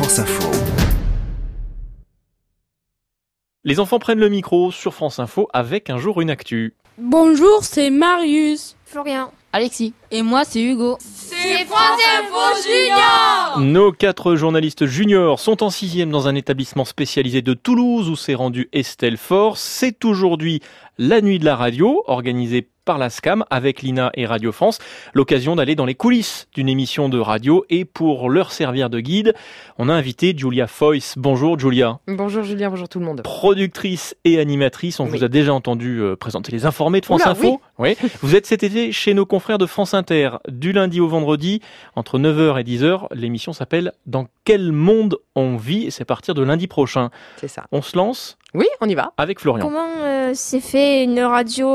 France Info. Les enfants prennent le micro sur France Info avec un jour une actu. Bonjour, c'est Marius. Florian. Alexis. Et moi, c'est Hugo. C'est France Info Junior. Nos 4 journalistes juniors sont en 6e dans un établissement spécialisé de Toulouse où s'est rendue Estelle Force. C'est aujourd'hui la nuit de la radio organisée par la SCAM avec l'INA et Radio France. L'occasion d'aller dans les coulisses d'une émission de radio et pour leur servir de guide, on a invité Julia Foyce. Bonjour Julia. Bonjour Julien, bonjour tout le monde. Productrice et animatrice, on vous a déjà entendu présenter les informés de France Info. Oui. Vous êtes cet été chez nos confrères de France Inter, du lundi au vendredi, entre 9h et 10h. L'émission s'appelle « Dans quel monde on vit ?» et c'est à partir de lundi prochain. C'est ça. On se lance ? Oui, on y va. Avec Florian. Comment s'est fait une radio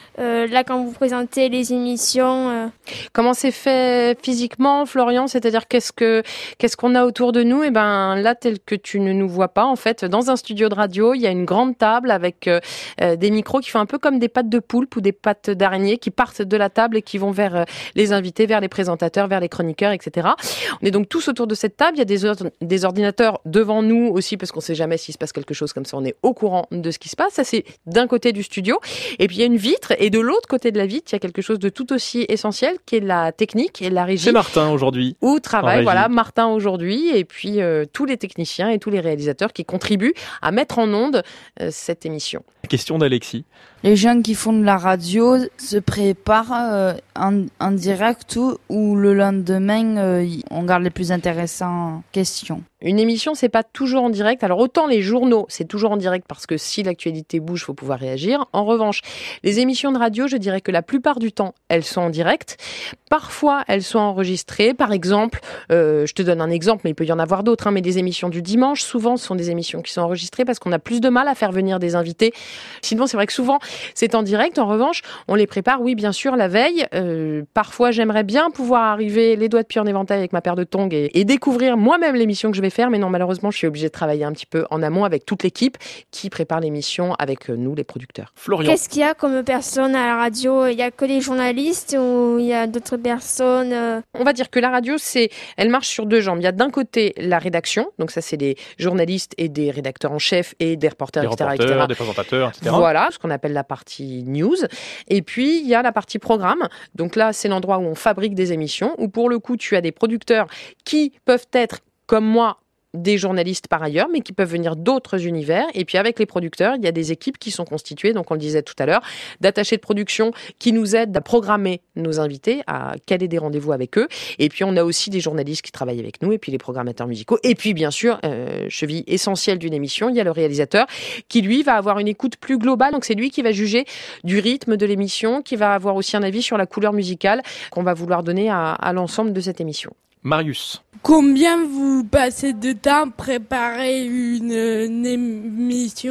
là quand vous présentez les émissions Comment c'est fait physiquement, Florian ? C'est-à-dire qu'est-ce qu'on a autour de nous ? Et ben là, tel que tu ne nous vois pas, en fait, dans un studio de radio, il y a une grande table avec des micros qui font un peu comme des pattes de poulpe ou des pattes d'araignée qui partent de la table et qui vont vers les invités, vers les présentateurs, vers les chroniqueurs, etc. On est donc tous autour de cette table. Il y a des ordinateurs devant nous aussi parce qu'on ne sait jamais s'il se passe quelque chose comme ça. On est au courant de ce qui se passe. Ça, c'est d'un côté du studio. Et puis, il y a une vitre. Et de l'autre côté de la vitre, il y a quelque chose de tout aussi essentiel qui est la technique et la régie. C'est Martin aujourd'hui. Où travaille, Martin aujourd'hui. Et puis, tous les techniciens et tous les réalisateurs qui contribuent à mettre en onde cette émission. Question d'Alexis. Les gens qui font de la radio se préparent en direct ou le lendemain, on garde les plus intéressantes questions. Une émission, c'est pas toujours en direct. Alors autant les journaux, c'est toujours en direct parce que si l'actualité bouge, faut pouvoir réagir. En revanche, les émissions de radio, je dirais que la plupart du temps, elles sont en direct. Parfois, elles sont enregistrées. Par exemple, je te donne un exemple, mais il peut y en avoir d'autres. Mais des émissions du dimanche, souvent, ce sont des émissions qui sont enregistrées parce qu'on a plus de mal à faire venir des invités. Sinon, c'est vrai que souvent, c'est en direct. En revanche, on les prépare, oui, bien sûr, la veille. Parfois, j'aimerais bien pouvoir arriver les doigts de pied en éventail avec ma paire de tongs et découvrir moi-même l'émission que je vais faire, mais non, malheureusement, je suis obligée de travailler un petit peu en amont avec toute l'équipe qui prépare l'émission avec nous, les producteurs. Florian. Qu'est-ce qu'il y a comme personnes à la radio ? Il y a que les journalistes ou il y a d'autres personnes On va dire que la radio, elle marche sur deux jambes. Il y a d'un côté la rédaction, donc ça, c'est des journalistes et des rédacteurs en chef et des reporters, etc. Des présentateurs, etc. Voilà, ce qu'on appelle la partie news. Et puis, il y a la partie programme. Donc là, c'est l'endroit où on fabrique des émissions, où pour le coup, tu as des producteurs qui peuvent être, comme moi, des journalistes par ailleurs, mais qui peuvent venir d'autres univers. Et puis avec les producteurs, il y a des équipes qui sont constituées, donc on le disait tout à l'heure, d'attachés de production qui nous aident à programmer nos invités, à caler des rendez-vous avec eux. Et puis on a aussi des journalistes qui travaillent avec nous, et puis les programmateurs musicaux. Et puis bien sûr, cheville essentielle d'une émission, il y a le réalisateur qui lui va avoir une écoute plus globale. Donc c'est lui qui va juger du rythme de l'émission, qui va avoir aussi un avis sur la couleur musicale qu'on va vouloir donner à l'ensemble de cette émission. Marius. Combien vous passez de temps à préparer une émission ?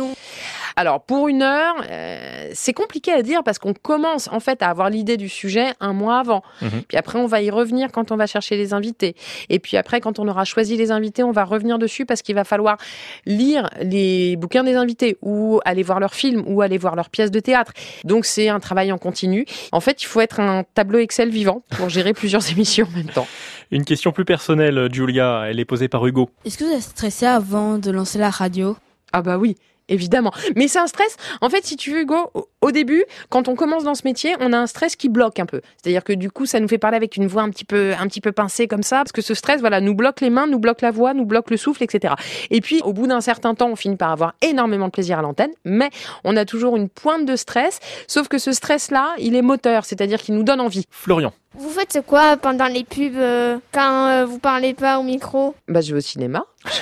Alors, pour 1 heure, c'est compliqué à dire parce qu'on commence en fait à avoir l'idée du sujet un mois avant. Puis après, on va y revenir quand on va chercher les invités. Et puis après, quand on aura choisi les invités, on va revenir dessus parce qu'il va falloir lire les bouquins des invités ou aller voir leurs films ou aller voir leurs pièces de théâtre. Donc, c'est un travail en continu. En fait, il faut être un tableau Excel vivant pour gérer plusieurs émissions en même temps. Une question plus personnelle, Julia, elle est posée par Hugo. Est-ce que vous êtes stressé avant de lancer la radio ? Ah bah oui, évidemment. Mais c'est un stress. En fait, si tu veux, Hugo, au début, quand on commence dans ce métier, on a un stress qui bloque un peu. C'est-à-dire que du coup, ça nous fait parler avec une voix un petit peu pincée comme ça, parce que ce stress, nous bloque les mains, nous bloque la voix, nous bloque le souffle, etc. Et puis, au bout d'un certain temps, on finit par avoir énormément de plaisir à l'antenne, mais on a toujours une pointe de stress, sauf que ce stress-là, il est moteur, c'est-à-dire qu'il nous donne envie. Florian. Vous faites quoi pendant les pubs quand vous parlez pas au micro ? Bah, je vais au cinéma.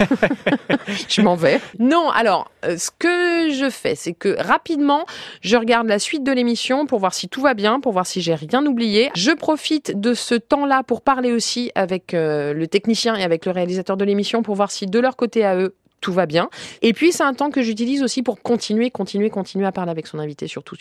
Je m'en vais. Non, alors, ce que je fais, c'est que rapidement, je regarde la suite de l'émission pour voir si tout va bien, pour voir si j'ai rien oublié. Je profite de ce temps-là pour parler aussi avec le technicien et avec le réalisateur de l'émission pour voir si de leur côté à eux, tout va bien. Et puis, c'est un temps que j'utilise aussi pour continuer à parler avec son invité, surtout.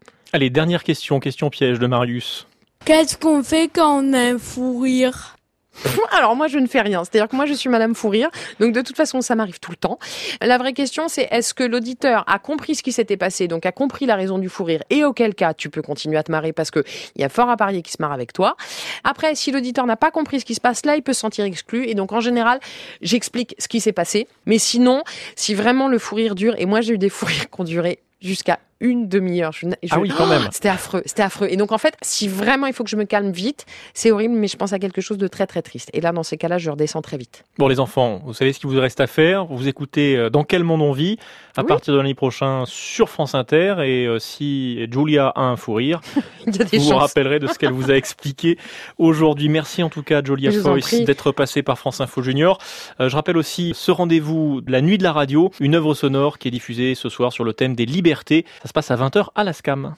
Allez, dernière question piège de Marius. Qu'est-ce qu'on fait quand on a un fou rire ? Alors moi je ne fais rien, c'est-à-dire que moi je suis Madame Fou Rire, donc de toute façon ça m'arrive tout le temps. La vraie question c'est est-ce que l'auditeur a compris ce qui s'était passé, donc a compris la raison du fou rire, et auquel cas tu peux continuer à te marrer parce que il y a fort à parier qu'il se marre avec toi. Après si l'auditeur n'a pas compris ce qui se passe là, il peut se sentir exclu, et donc en général j'explique ce qui s'est passé, mais sinon si vraiment le fou rire dure, et moi j'ai eu des fous rires qui ont duré jusqu'à une demi-heure. Ah oui, quand même. C'était affreux. Et donc, en fait, si vraiment il faut que je me calme vite, c'est horrible, mais je pense à quelque chose de très, très triste. Et là, dans ces cas-là, je redescends très vite. Bon, les enfants, vous savez ce qu'il vous reste à faire. Vous écoutez Dans quel monde on vit à partir de l'année prochaine sur France Inter. Et si Julia a un fou rire, vous vous rappellerez de ce qu'elle vous a expliqué aujourd'hui. Merci en tout cas, Julia Foyce, d'être passée par France Info Junior. Je rappelle aussi ce rendez-vous de la nuit de la radio, une œuvre sonore qui est diffusée ce soir sur le thème des libertés. Ça se passe à 20h à la SCAM.